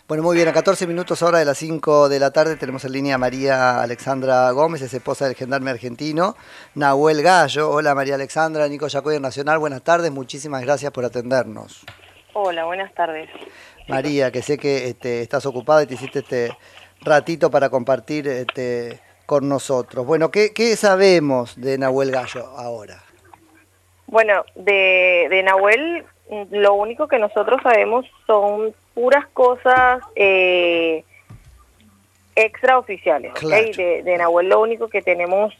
Bueno, muy bien, a 14 minutos ahora de las 5 de la tarde tenemos en línea a María Alexandra Gómez, es esposa del gendarme argentino Nahuel Gallo. Hola María Alexandra, Nico Yacoy Nacional, buenas tardes, muchísimas gracias por atendernos. Hola, buenas tardes, chicos. María, que sé que estás ocupada y te hiciste este ratito para compartir con nosotros. Bueno, ¿qué sabemos de Nahuel Gallo ahora? Bueno, de Nahuel, lo único que nosotros sabemos son puras cosas extraoficiales, ¿ok? Claro. De Nahuel lo único que tenemos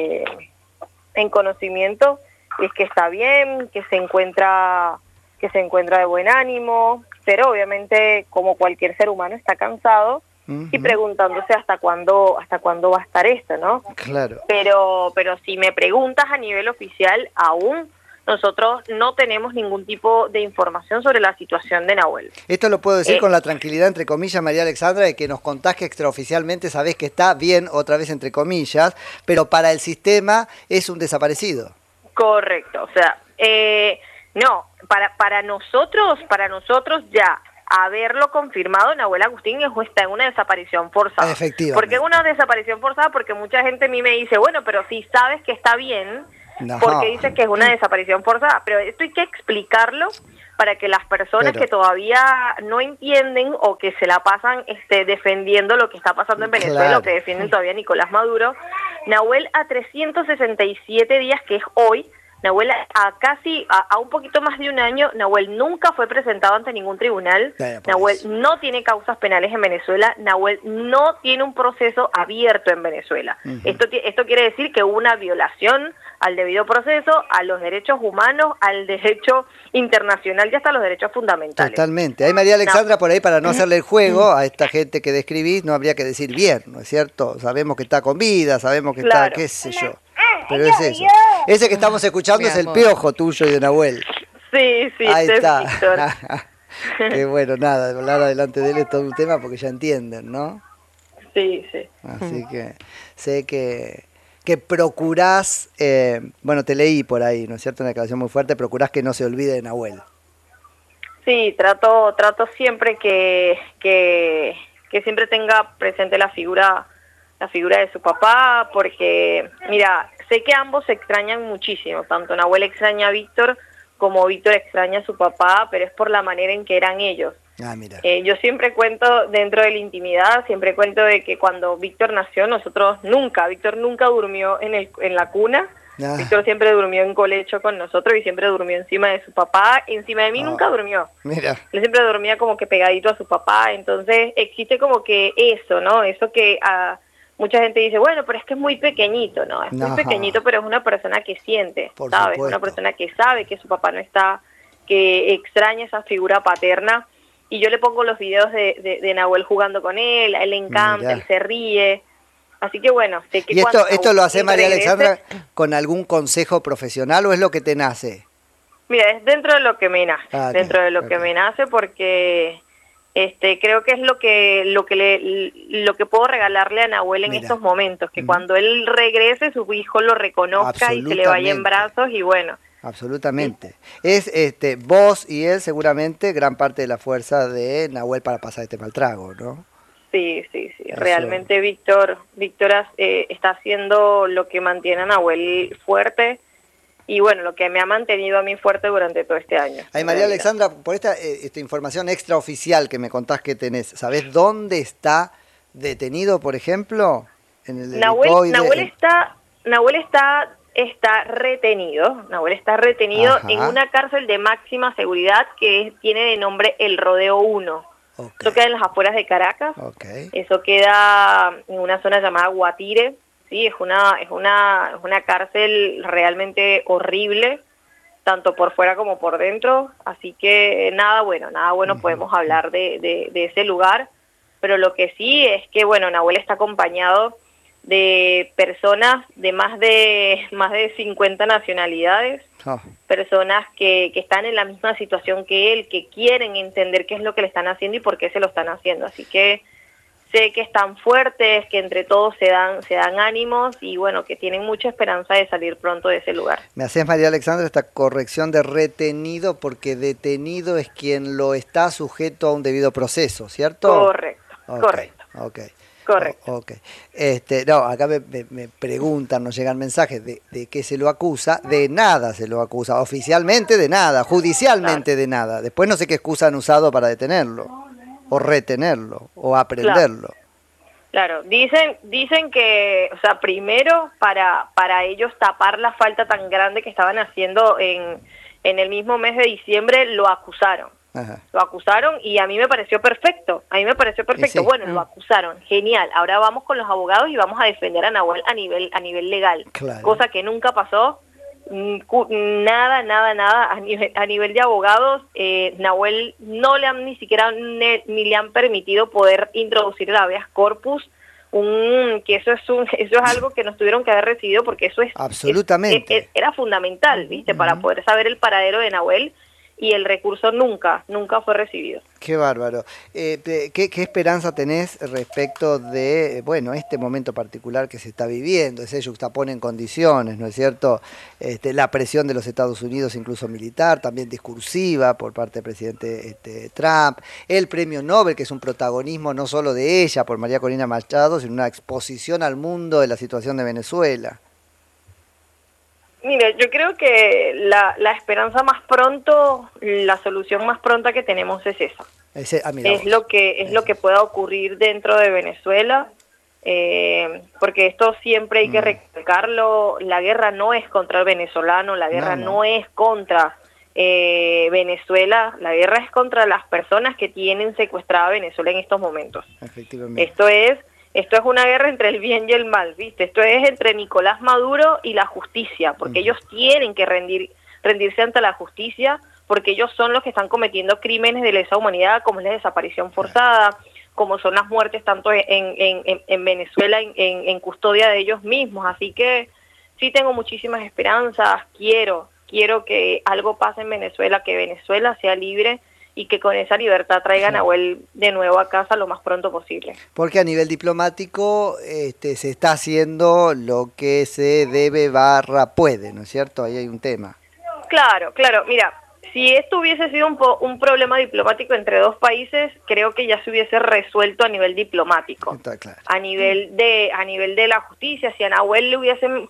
en conocimiento es que está bien, que se encuentra de buen ánimo, pero obviamente como cualquier ser humano está cansado y preguntándose hasta cuándo va a estar esto, ¿no? Claro. Pero si me preguntas a nivel oficial, aún nosotros no tenemos ningún tipo de información sobre la situación de Nahuel. Esto lo puedo decir con la tranquilidad, entre comillas, María Alexandra, de que nos contás que extraoficialmente sabés que está bien, otra vez entre comillas, pero para el sistema es un desaparecido. Correcto, o sea, no, para nosotros ya haberlo confirmado, Nahuel Agustín está en una desaparición forzada. Efectivamente. ¿Por qué una desaparición forzada? Porque mucha gente a mí me dice, bueno, pero si sabes que está bien, No. ¿por qué dices que es una desaparición forzada? Pero esto hay que explicarlo para que las personas que todavía no entienden o que se la pasan defendiendo lo que está pasando en Venezuela, o que defienden todavía a Nicolás Maduro, Nahuel a 367 días, que es hoy, Nahuel a un poquito más de un año, Nahuel nunca fue presentado ante ningún tribunal, Nahuel no tiene causas penales en Venezuela, Nahuel no tiene un proceso abierto en Venezuela. Esto quiere decir que hubo una violación al debido proceso, a los derechos humanos, al derecho internacional y hasta los derechos fundamentales. Totalmente. Ahí María Alexandra, por ahí para no hacerle el juego a esta gente que describís, no habría que decir bien, ¿no es cierto? Sabemos que está con vida, sabemos que está, qué sé yo. Pero es eso. Ese que estamos escuchando es el piojo tuyo y de Nahuel. Sí, ahí está. Víctor. Qué bueno, nada, hablar adelante de él es todo un tema porque ya entienden, ¿no? Sí. Así que sé que procurás, bueno, te leí por ahí, ¿no es cierto? Una declaración muy fuerte, procurás que no se olvide de Nahuel. Sí, trato siempre que siempre tenga presente la figura de su papá, porque, mira, sé que ambos se extrañan muchísimo, tanto Nahuel extraña a Víctor como Víctor extraña a su papá, pero es por la manera en que eran ellos. Mira. Yo siempre cuento, dentro de la intimidad, siempre cuento de que cuando Víctor nació, Víctor nunca durmió en la cuna, Víctor siempre durmió en colecho con nosotros y siempre durmió encima de su papá, encima de mí nunca durmió. Mira. Él siempre dormía como que pegadito a su papá, entonces existe como que eso, ¿no? Eso que mucha gente dice, bueno, pero es que es muy pequeñito, ¿no? Es muy pequeñito, pero es una persona que siente, ¿sabes? Una persona que sabe que su papá no está, que extraña esa figura paterna. Y yo le pongo los videos de Nahuel jugando con él, a él le encanta, él se ríe. Así que bueno, sé que ¿Y esto lo hace María Alexandra con algún consejo profesional o es lo que te nace? Mira, es dentro de lo que me nace, que me nace porque creo que es lo que puedo regalarle a Nahuel en estos momentos, que cuando él regrese su hijo lo reconozca y se le vaya en brazos y bueno. Absolutamente. Es vos y él seguramente gran parte de la fuerza de Nahuel para pasar este mal trago, ¿no? Sí. Realmente Víctor está haciendo lo que mantiene a Nahuel fuerte y bueno, lo que me ha mantenido a mí fuerte durante todo este año. Ay, María Alexandra, por esta información extraoficial que me contás que tenés, ¿sabés dónde está detenido, por ejemplo? En el Nahuel está retenido en una cárcel de máxima seguridad que tiene de nombre El Rodeo 1. Eso queda en las afueras de Caracas. Eso queda en una zona llamada Guatire. Sí, es una cárcel realmente horrible, tanto por fuera como por dentro. Así que nada bueno podemos hablar de ese lugar. Pero lo que sí es que, bueno, Nahuel está acompañado de personas de más de 50 nacionalidades, personas que están en la misma situación que él, que quieren entender qué es lo que le están haciendo y por qué se lo están haciendo. Así que sé que están fuertes, que entre todos se dan ánimos y bueno, que tienen mucha esperanza de salir pronto de ese lugar. Me haces, María Alexandra, esta corrección de retenido, porque detenido es quien lo está sujeto a un debido proceso, ¿cierto? Correcto, correcto. Correcto. Okay. No, acá me preguntan, nos llegan mensajes de qué se lo acusa. De nada se lo acusa, oficialmente de nada, judicialmente de nada. Después no sé qué excusa han usado para detenerlo, o retenerlo, o aprenderlo. Claro, dicen que, o sea, primero para ellos tapar la falta tan grande que estaban haciendo en el mismo mes de diciembre, lo acusaron. Ajá. Lo acusaron y a mí me pareció perfecto, Sí. Bueno, lo acusaron, genial, ahora vamos con los abogados y vamos a defender a Nahuel a nivel legal, Claro. Cosa que nunca pasó, nada, a nivel de abogados, Nahuel no le han ni siquiera ni le han permitido poder introducir el habeas corpus, que eso es algo que nos tuvieron que haber recibido porque eso es absolutamente era fundamental, ¿viste? Para poder saber el paradero de Nahuel. Y el recurso nunca fue recibido. Qué bárbaro. ¿Qué esperanza tenés respecto de, bueno, este momento particular que se está viviendo? Ese juxtapone en condiciones, ¿no es cierto? La presión de los Estados Unidos, incluso militar, también discursiva por parte del presidente Trump, el premio Nobel, que es un protagonismo no solo de ella, por María Corina Machado, sino una exposición al mundo de la situación de Venezuela. Mire, yo creo que la esperanza más pronto, la solución más pronta que tenemos es esa. Es lo que pueda ocurrir dentro de Venezuela, porque esto siempre hay que recalcarlo, la guerra no es contra el venezolano, la guerra no es contra Venezuela, la guerra es contra las personas que tienen secuestrada Venezuela en estos momentos. Efectivamente. Esto es una guerra entre el bien y el mal, ¿viste? Esto es entre Nicolás Maduro y la justicia, porque ellos tienen que rendirse ante la justicia, porque ellos son los que están cometiendo crímenes de lesa humanidad, como es la desaparición forzada, como son las muertes tanto en Venezuela, en custodia de ellos mismos. Así que sí tengo muchísimas esperanzas, quiero que algo pase en Venezuela, que Venezuela sea libre, y que con esa libertad traigan a Nahuel de nuevo a casa lo más pronto posible. Porque a nivel diplomático se está haciendo lo que se debe puede, ¿no es cierto? Ahí hay un tema. Claro, mira, si esto hubiese sido un problema diplomático entre dos países, creo que ya se hubiese resuelto a nivel diplomático. Está claro. A nivel de la justicia, si a Nahuel le hubiesen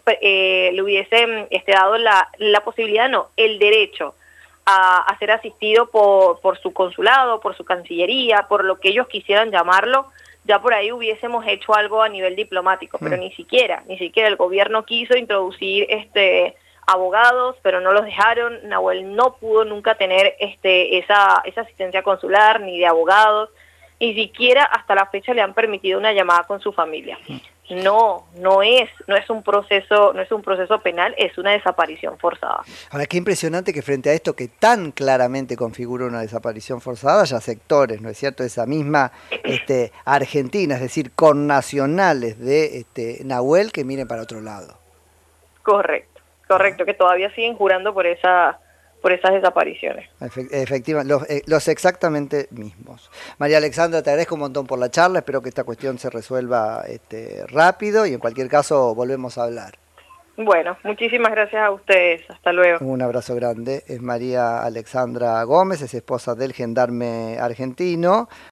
dado la posibilidad, no, el derecho a ser asistido por su consulado, por su cancillería, por lo que ellos quisieran llamarlo, ya por ahí hubiésemos hecho algo a nivel diplomático, pero ni siquiera el gobierno quiso introducir abogados, pero no los dejaron. Nahuel no pudo nunca tener esa asistencia consular ni de abogados, ni siquiera hasta la fecha le han permitido una llamada con su familia. No es un proceso penal, es una desaparición forzada. Ahora, qué impresionante que frente a esto que tan claramente configura una desaparición forzada, haya sectores, ¿no es cierto?, esa misma Argentina, es decir, connacionales de Nahuel, que miren para otro lado. Correcto, que todavía siguen jurando por esas desapariciones. Efectivamente, los exactamente mismos. María Alexandra, te agradezco un montón por la charla, espero que esta cuestión se resuelva rápido y en cualquier caso volvemos a hablar. Bueno, muchísimas gracias a ustedes, hasta luego. Un abrazo grande, es María Alexandra Gómez, es esposa del gendarme argentino,